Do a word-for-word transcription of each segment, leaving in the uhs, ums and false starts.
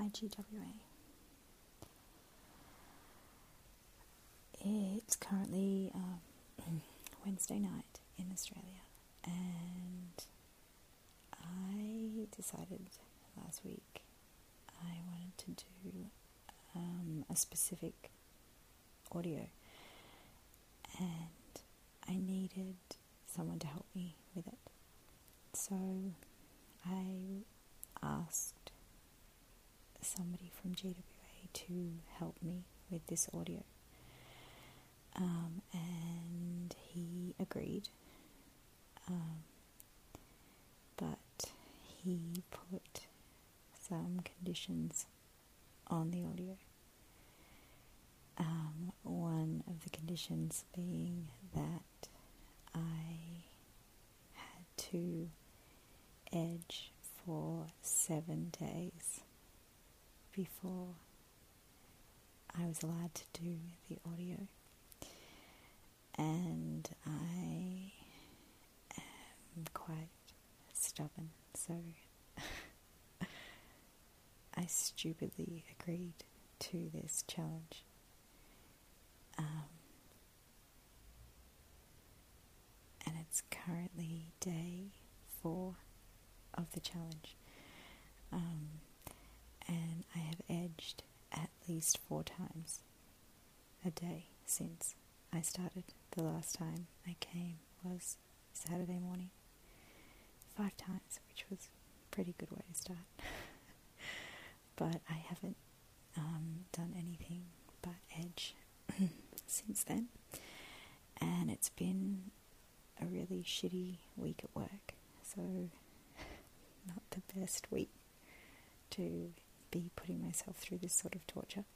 by G W A. It's currently um, Wednesday night in Australia, and I decided last week I wanted to do um, a specific audio, and I needed someone to help me with it. So I asked somebody from G W A to help me with this audio, um, and he agreed, um, but he put some conditions on the audio. Um, one of the conditions being that I had to edge for seven days before I was allowed to do the audio. And I am quite stubborn, so I stupidly agreed to this challenge. Um, and it's currently day four of the challenge. Um, and I have edged at least four times a day since I started. The last time I came was Saturday morning. Five times, which was a pretty good way to start. But I haven't um, done anything but edge since then. And it's been a really shitty week at work. So, not the best week to be putting myself through this sort of torture.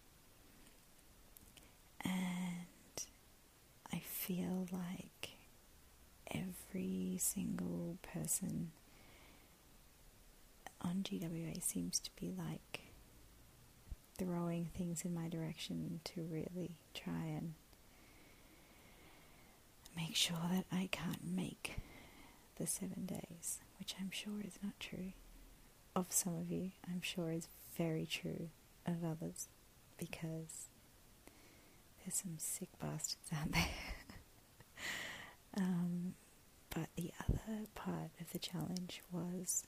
And I feel like every single person on G W A seems to be like throwing things in my direction to really try and make sure that I can't make the seven days, which I'm sure is not true of some of you. I'm sure is very true of others, because there's some sick bastards out there. um, but the other part of the challenge was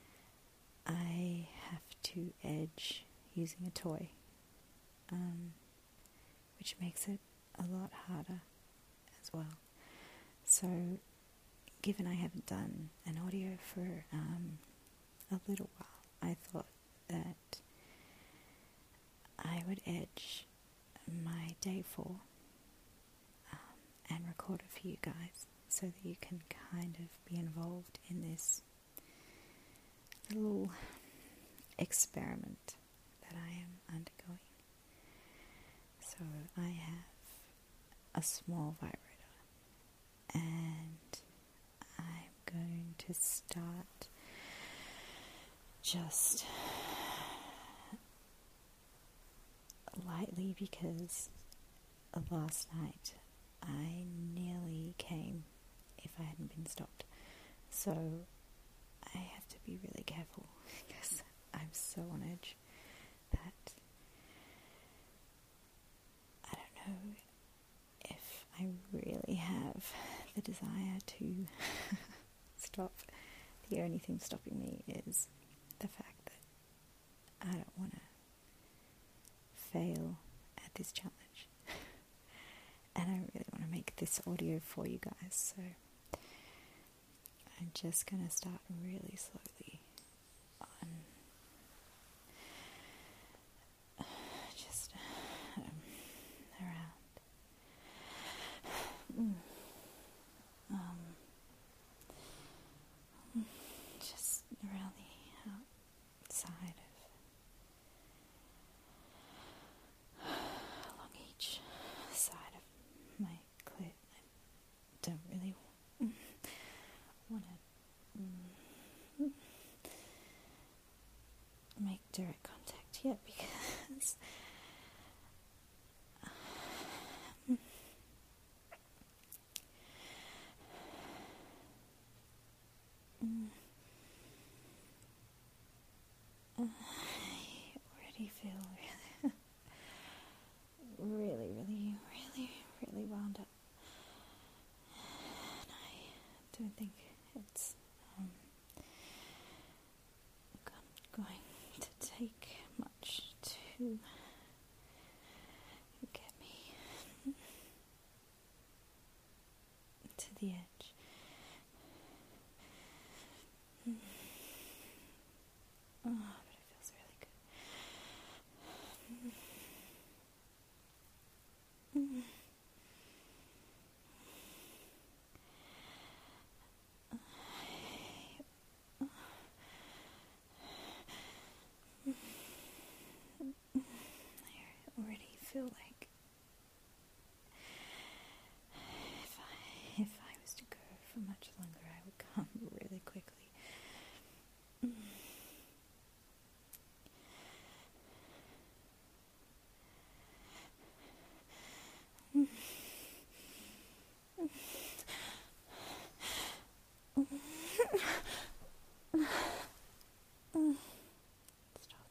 I have to edge using a toy, um, which makes it a lot harder as well. So, given I haven't done an audio for um, a little while, I thought that I would edge my day four um, and record it for you guys, so that you can kind of be involved in this little experiment that I am undergoing. So I have a small vibrator, and I'm going to start just lightly, because last night I nearly came if I hadn't been stopped. So I have to be really careful, because I'm so on edge that I don't know if I really have the desire to stop. The only thing stopping me is the fact that I don't want to fail at this challenge. And I really want to make this audio for you guys, so I'm just going to start really slowly on just um, around mm, um, just around the outside of along each side of my clit. I don't really want to mm, make direct contact yet, because um, mm, I already already feel really, really, really, really, really wound up. And I don't think it's um, going to take much to get me to the edge. Oh, but it feels really good. I already feel like if I if I was to go for much longer, I would come really quickly. Stop.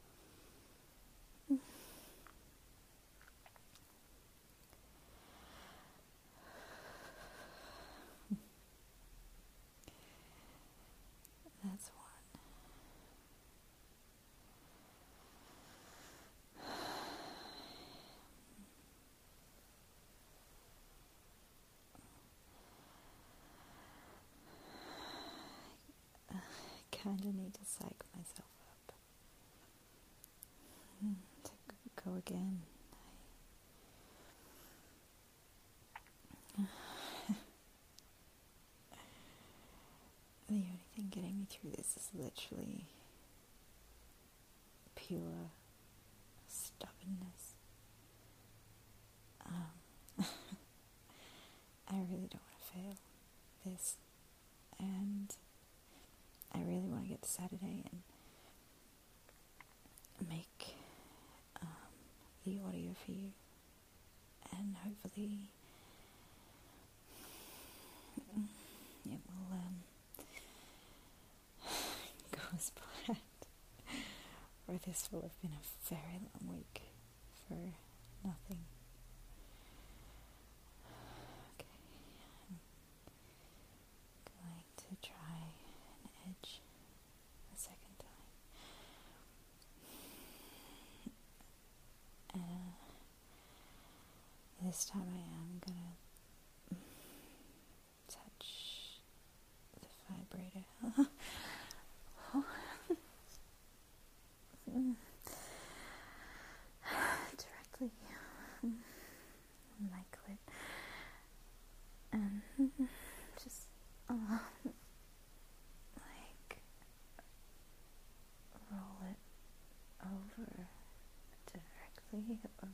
That's one. I kind of need to psych myself up mm, to go again. I, the only thing getting me through this is literally pure stubbornness. Um, I really don't want to fail this, and I really want to get to Saturday and make um, the audio for you, and hopefully it will um, go as planned, or this will have been a very long week for nothing. Okay, I'm going to try an edge a second time. Uh, this time I am gonna touch the vibrator directly on my clit, and just uh, like roll it over directly over.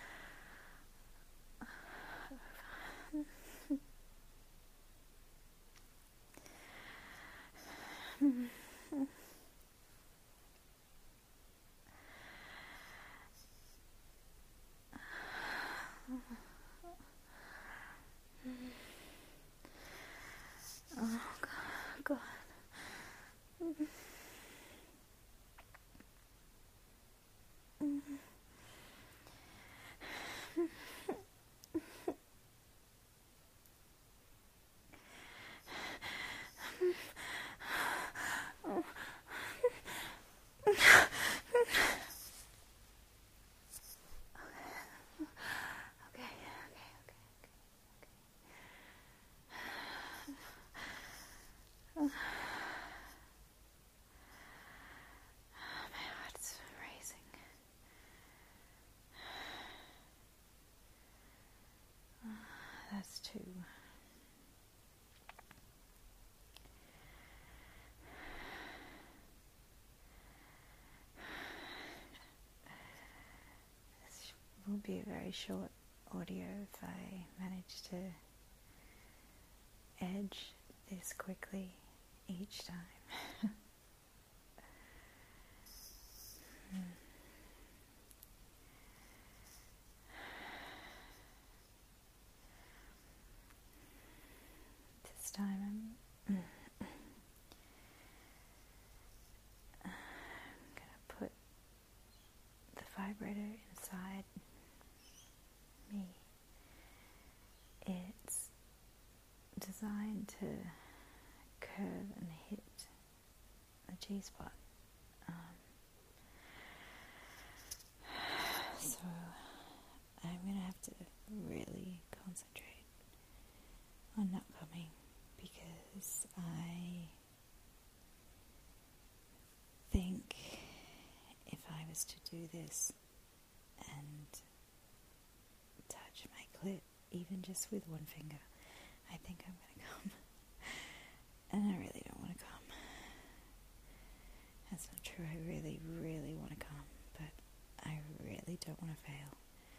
Oh God, God. My heart's racing. That's two. This will be a very short audio if I manage to edge this quickly each time. hmm. This time I'm, I'm gonna put vibrator inside me. It's designed to curve and hit the G-spot. Um, so I'm going to have to really concentrate on not coming, because I think if I was to do this and touch my clit, even just with one finger, I think I'm going to come. And I really don't want to come. That's not true. I really, really want to come, but I really don't want to fail.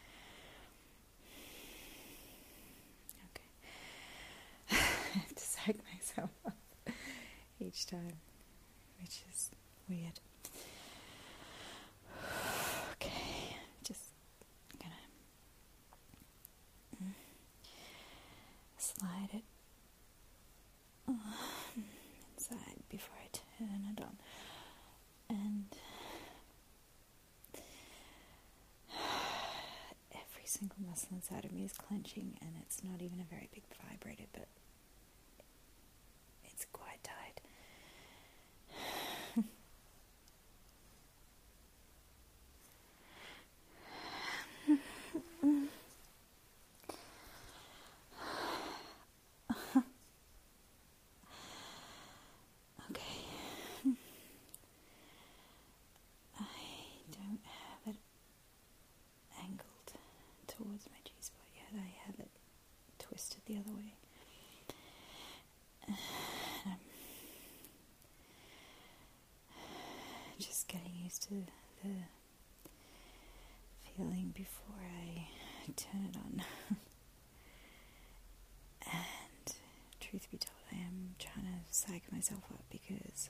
Okay. I have to psych myself up each time, which is weird. Okay, just gonna mm, slide it um, inside before I turn it on, and every single muscle inside of me is clenching, and it's not even a very big vibrator, but it's quite tight. Towards my G-spot yet. I have it twisted the other way. And I'm just getting used to the feeling before I turn it on. And truth be told, I am trying to psych myself up, because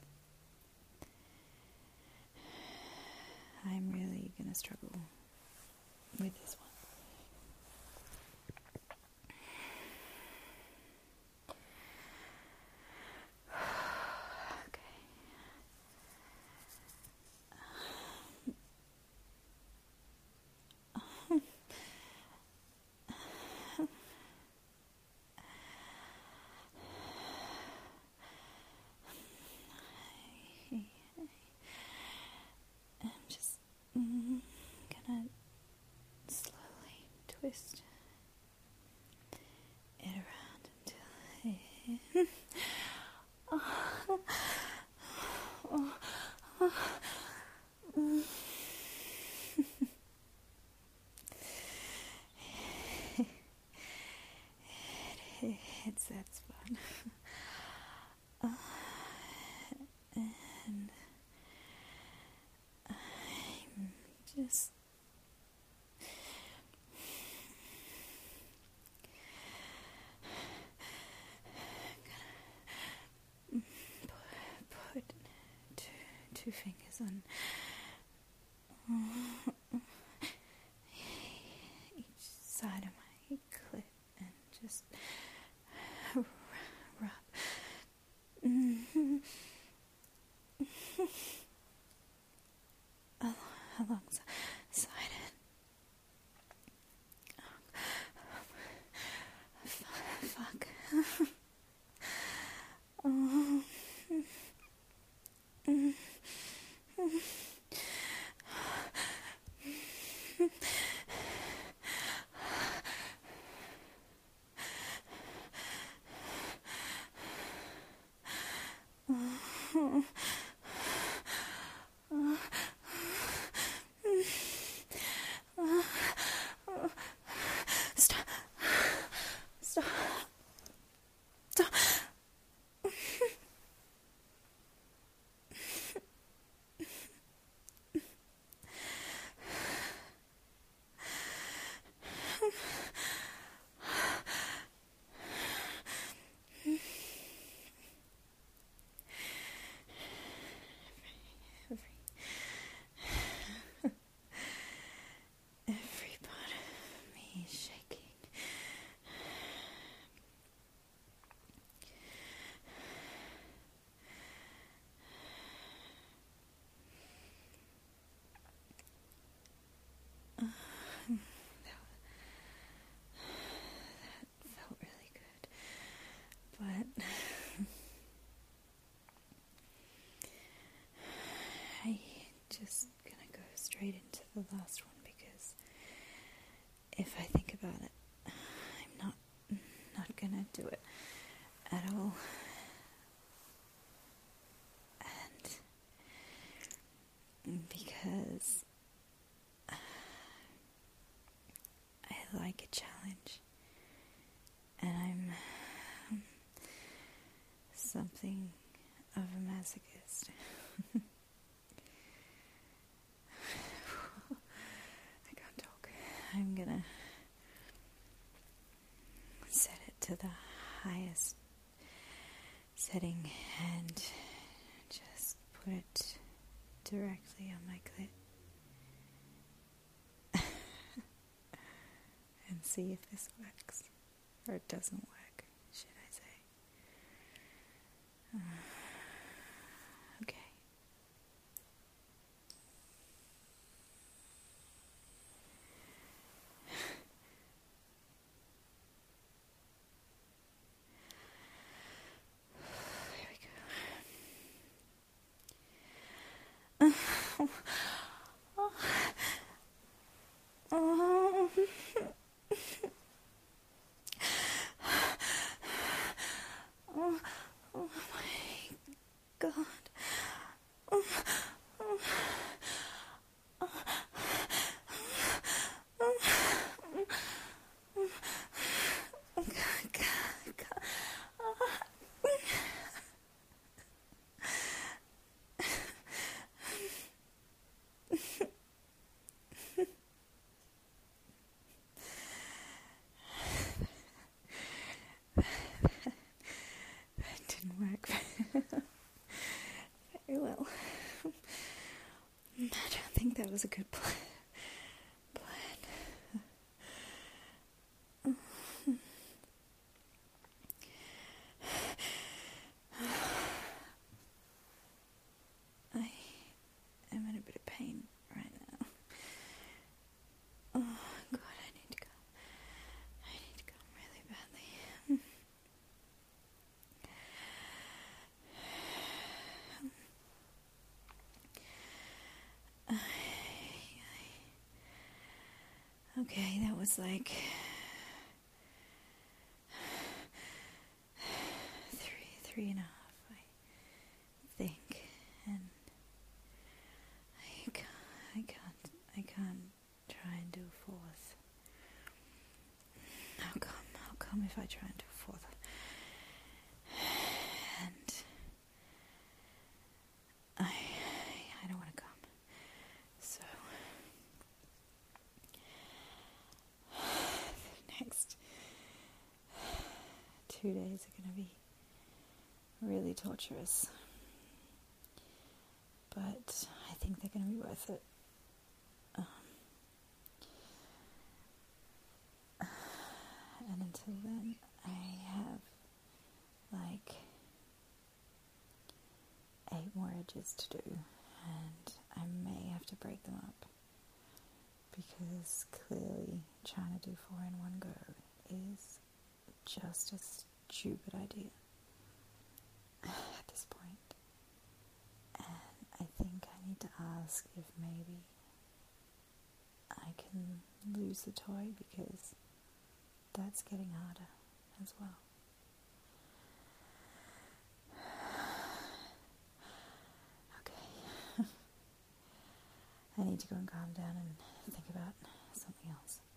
I'm really going to struggle with this one. I'm just mm, gonna slowly twist it around until it oh, oh, oh, mm. it hits that spot. uh, and I'm just gonna put two, two fingers on each side of my clit and just rub alongside it. Fuck. Oh. Stop. Stop. Stop. I just gonna go straight into the last one because if I think about it, I'm not not gonna do it at all. And because I like a challenge, and I'm um, something of a masochist. I can't talk. I'm gonna set it to the highest setting and just put it directly on my clit and see if this works, or it doesn't work, should I say. Uh, okay. Here we go. Oh. Oh. Oh. Oh. Oh my God. Oh. Oh. Oh. Oh. Oh. God. God. Oh. That didn't work very well. I don't think that was a good plan. plan. I am in a bit of pain right now. Oh God, I need to go. I need to go really badly. Okay, that was like three, three and a half, I think, and I can't, I can't, I can't try and do a fourth. How come? How come if I try and do a fourth? And I, I don't want to come. So the next two days are going to be really torturous, but I think they're going to be worth it. Um, and until then, I have like eight more edges to do, and I may have to break them up because clearly trying to do four in one go is just a stupid idea at this point. And I think I need to ask if maybe I can lose the toy because that's getting harder as well. Okay. I need to go and calm down and think about something else.